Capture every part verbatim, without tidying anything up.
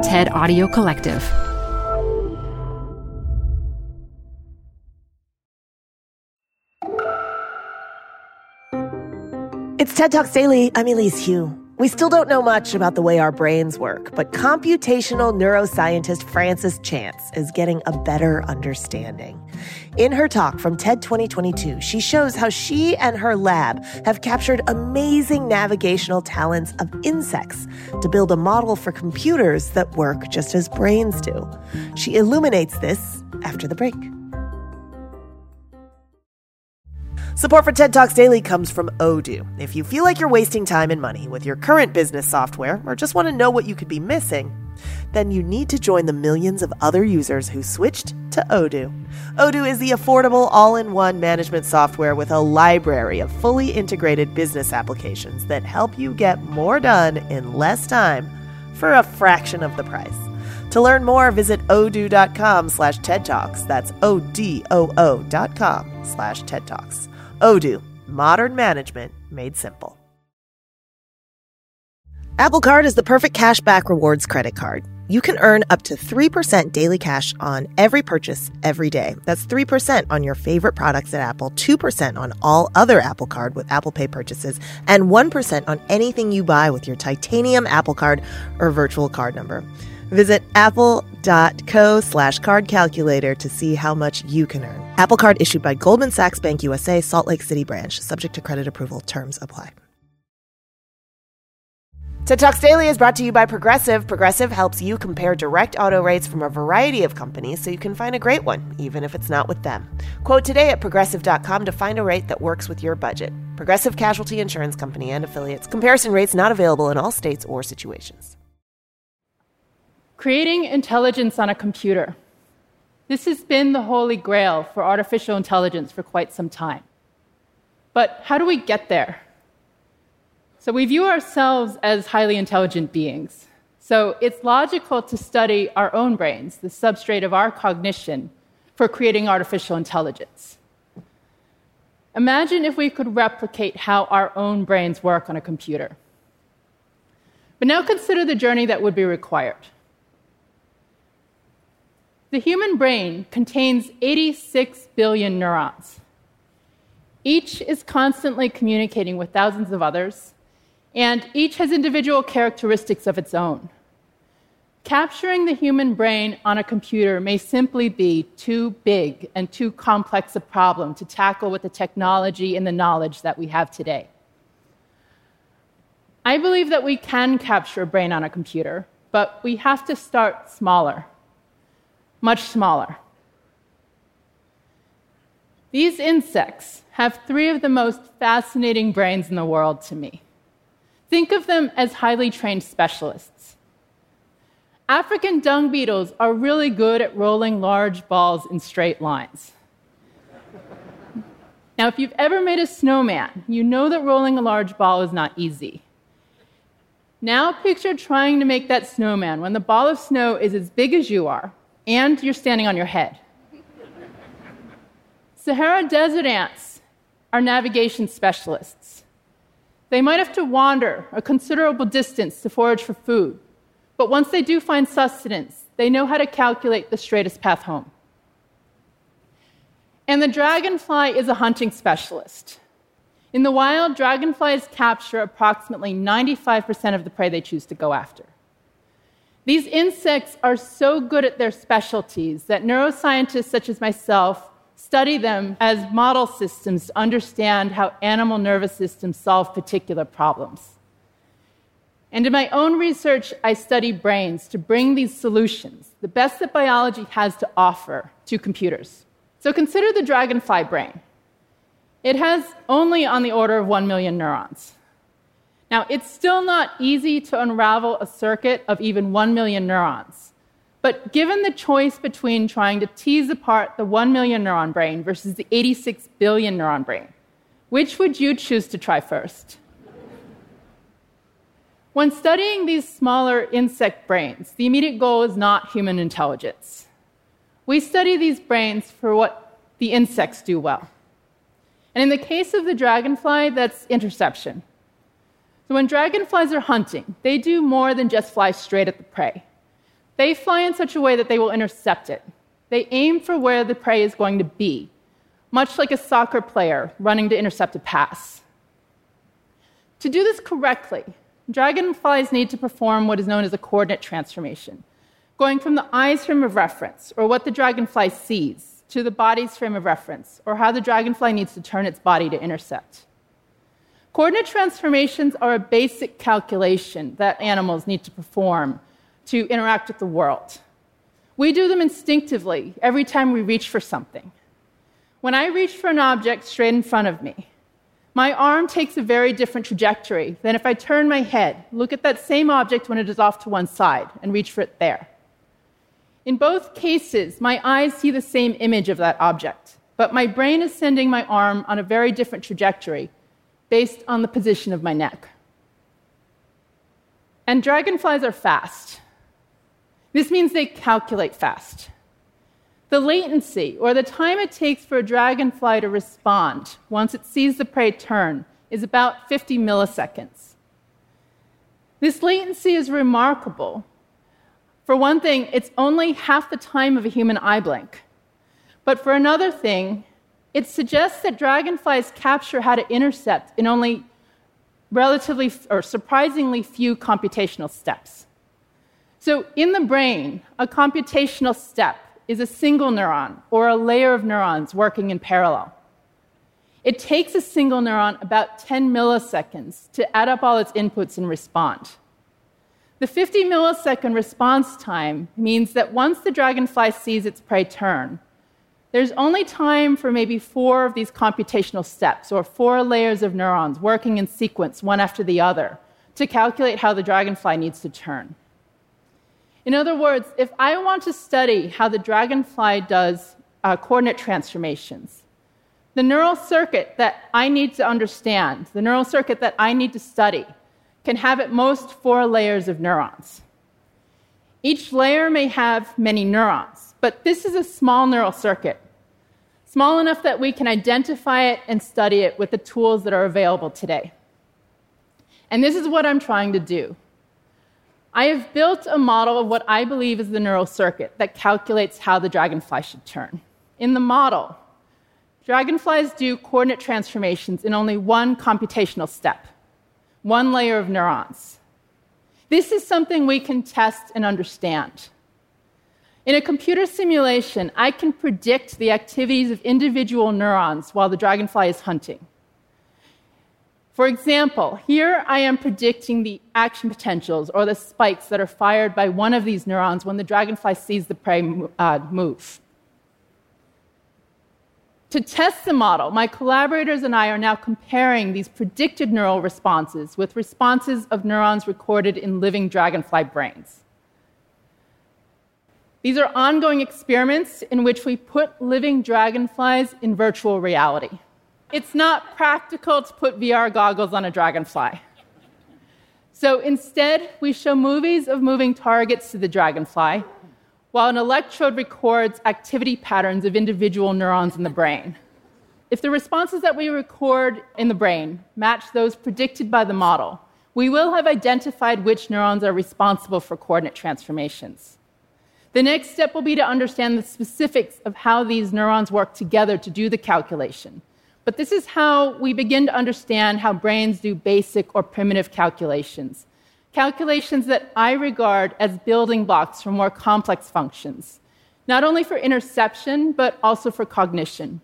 TED Audio Collective. It's TED Talks Daily. I'm Elise Hu. We still don't know much about the way our brains work, but computational neuroscientist Frances Chance is getting a better understanding. In her talk from TED twenty twenty-two, she shows how she and her lab have captured amazing navigational talents of insects to build a model for computers that work just as brains do. She illuminates this after the break. Support for TED Talks Daily comes from Odoo. If you feel like you're wasting time and money with your current business software or just want to know what you could be missing, then you need to join the millions of other users who switched to Odoo. Odoo is the affordable all-in-one management software with a library of fully integrated business applications that help you get more done in less time for a fraction of the price. To learn more, visit odoo.com slash TED Talks. That's O-D-O-O dot com slash TED Talks. Odoo, modern management made simple. Apple Card is the perfect cashback rewards credit card. You can earn up to three percent daily cash on every purchase every day. That's three percent on your favorite products at Apple, two percent on all other Apple Card with Apple Pay purchases, and one percent on anything you buy with your titanium Apple Card or virtual card number. Visit apple.co slash card calculator to see how much you can earn. Apple Card issued by Goldman Sachs Bank U S A, Salt Lake City branch. Subject to credit approval. Terms apply. TED Talks Daily is brought to you by Progressive. Progressive helps you compare direct auto rates from a variety of companies so you can find a great one, even if it's not with them. Quote today at progressive dot com to find a rate that works with your budget. Progressive Casualty Insurance Company and affiliates. Comparison rates not available in all states or situations. Creating intelligence on a computer. This has been the holy grail for artificial intelligence for quite some time. But how do we get there? So we view ourselves as highly intelligent beings. So it's logical to study our own brains, the substrate of our cognition, for creating artificial intelligence. Imagine if we could replicate how our own brains work on a computer. But now consider the journey that would be required. The human brain contains eighty-six billion neurons. Each is constantly communicating with thousands of others, and each has individual characteristics of its own. Capturing the human brain on a computer may simply be too big and too complex a problem to tackle with the technology and the knowledge that we have today. I believe that we can capture a brain on a computer, but we have to start smaller. Much smaller. These insects have three of the most fascinating brains in the world to me. Think of them as highly trained specialists. African dung beetles are really good at rolling large balls in straight lines. Now, if you've ever made a snowman, you know that rolling a large ball is not easy. Now picture trying to make that snowman when the ball of snow is as big as you are, and you're standing on your head. Sahara desert ants are navigation specialists. They might have to wander a considerable distance to forage for food, but once they do find sustenance, they know how to calculate the straightest path home. And the dragonfly is a hunting specialist. In the wild, dragonflies capture approximately ninety-five percent of the prey they choose to go after. These insects are so good at their specialties that neuroscientists such as myself study them as model systems to understand how animal nervous systems solve particular problems. And in my own research, I study brains to bring these solutions, the best that biology has to offer, to computers. So consider the dragonfly brain. It has only on the order of one million neurons. Now, it's still not easy to unravel a circuit of even one million neurons. But given the choice between trying to tease apart the one million neuron brain versus the eighty-six billion neuron brain, which would you choose to try first? When studying these smaller insect brains, the immediate goal is not human intelligence. We study these brains for what the insects do well. And in the case of the dragonfly, that's interception. So when dragonflies are hunting, they do more than just fly straight at the prey. They fly in such a way that they will intercept it. They aim for where the prey is going to be, much like a soccer player running to intercept a pass. To do this correctly, dragonflies need to perform what is known as a coordinate transformation, going from the eye's frame of reference, or what the dragonfly sees, to the body's frame of reference, or how the dragonfly needs to turn its body to intercept. Coordinate transformations are a basic calculation that animals need to perform to interact with the world. We do them instinctively every time we reach for something. When I reach for an object straight in front of me, my arm takes a very different trajectory than if I turn my head, look at that same object when it is off to one side, and reach for it there. In both cases, my eyes see the same image of that object, but my brain is sending my arm on a very different trajectory based on the position of my neck. And dragonflies are fast. This means they calculate fast. The latency, or the time it takes for a dragonfly to respond once it sees the prey turn, is about fifty milliseconds. This latency is remarkable. For one thing, it's only half the time of a human eye blink. But for another thing, it suggests that dragonflies capture how to intercept in only relatively or surprisingly few computational steps. So in the brain, a computational step is a single neuron or a layer of neurons working in parallel. It takes a single neuron about ten milliseconds to add up all its inputs and respond. The fifty millisecond response time means that once the dragonfly sees its prey turn, there's only time for maybe four of these computational steps, or four layers of neurons working in sequence, one after the other, to calculate how the dragonfly needs to turn. In other words, if I want to study how the dragonfly does uh, coordinate transformations, the neural circuit that I need to understand, the neural circuit that I need to study, can have at most four layers of neurons. Each layer may have many neurons, but this is a small neural circuit, small enough that we can identify it and study it with the tools that are available today. And this is what I'm trying to do. I have built a model of what I believe is the neural circuit that calculates how the dragonfly should turn. In the model, dragonflies do coordinate transformations in only one computational step, one layer of neurons. This is something we can test and understand. In a computer simulation, I can predict the activities of individual neurons while the dragonfly is hunting. For example, here I am predicting the action potentials, or the spikes that are fired by one of these neurons when the dragonfly sees the prey uh, move. To test the model, my collaborators and I are now comparing these predicted neural responses with responses of neurons recorded in living dragonfly brains. These are ongoing experiments in which we put living dragonflies in virtual reality. It's not practical to put V R goggles on a dragonfly. So instead, we show movies of moving targets to the dragonfly, while an electrode records activity patterns of individual neurons in the brain. If the responses that we record in the brain match those predicted by the model, we will have identified which neurons are responsible for coordinate transformations. The next step will be to understand the specifics of how these neurons work together to do the calculation. But this is how we begin to understand how brains do basic or primitive calculations. Calculations that I regard as building blocks for more complex functions, not only for interception, but also for cognition.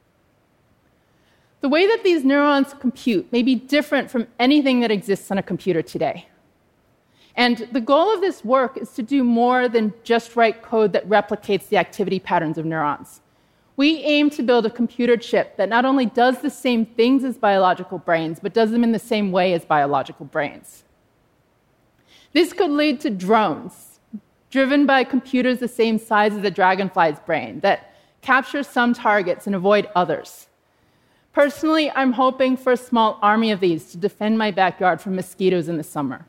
The way that these neurons compute may be different from anything that exists on a computer today. And the goal of this work is to do more than just write code that replicates the activity patterns of neurons. We aim to build a computer chip that not only does the same things as biological brains, but does them in the same way as biological brains. This could lead to drones, driven by computers the same size as a dragonfly's brain, that capture some targets and avoid others. Personally, I'm hoping for a small army of these to defend my backyard from mosquitoes in the summer.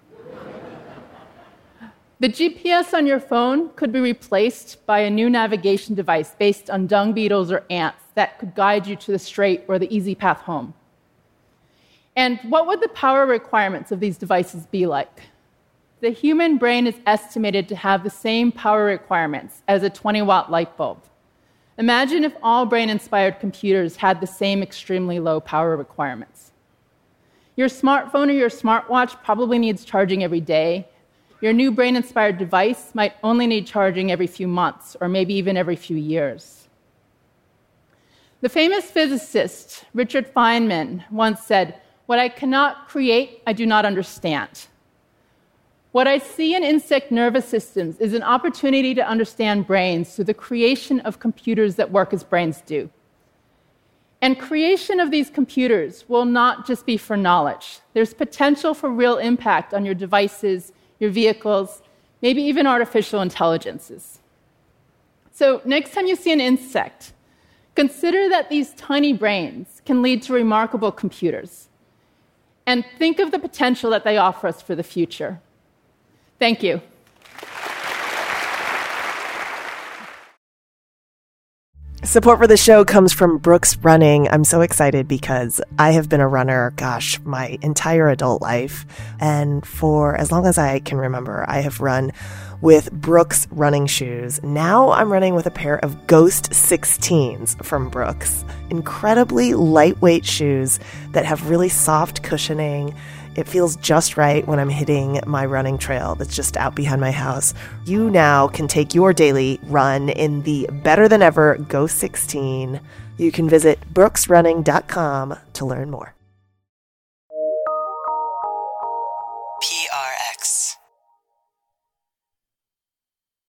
The G P S on your phone could be replaced by a new navigation device based on dung beetles or ants that could guide you to the straight or the easy path home. And what would the power requirements of these devices be like? the human brain is estimated to have the same power requirements as a twenty watt light bulb. Imagine if all brain-inspired computers had the same extremely low power requirements. Your smartphone or your smartwatch probably needs charging every day. Your new brain-inspired device might only need charging every few months, or maybe even every few years. The famous physicist Richard Feynman once said, "What I cannot create, I do not understand." What I see in insect nervous systems is an opportunity to understand brains through the creation of computers that work as brains do. And creation of these computers will not just be for knowledge. There's potential for real impact on your devices, your vehicles, maybe even artificial intelligences. So next time you see an insect, consider that these tiny brains can lead to remarkable computers. And think of the potential that they offer us for the future. Thank you. Support for the show comes from Brooks Running. I'm so excited because I have been a runner, gosh, my entire adult life. And for as long as I can remember, I have run with Brooks running shoes. Now I'm running with a pair of Ghost sixteens from Brooks. Incredibly lightweight shoes that have really soft cushioning. It feels just right when I'm hitting my running trail that's just out behind my house. You now can take your daily run in the better than ever Ghost sixteen. You can visit brooks running dot com to learn more.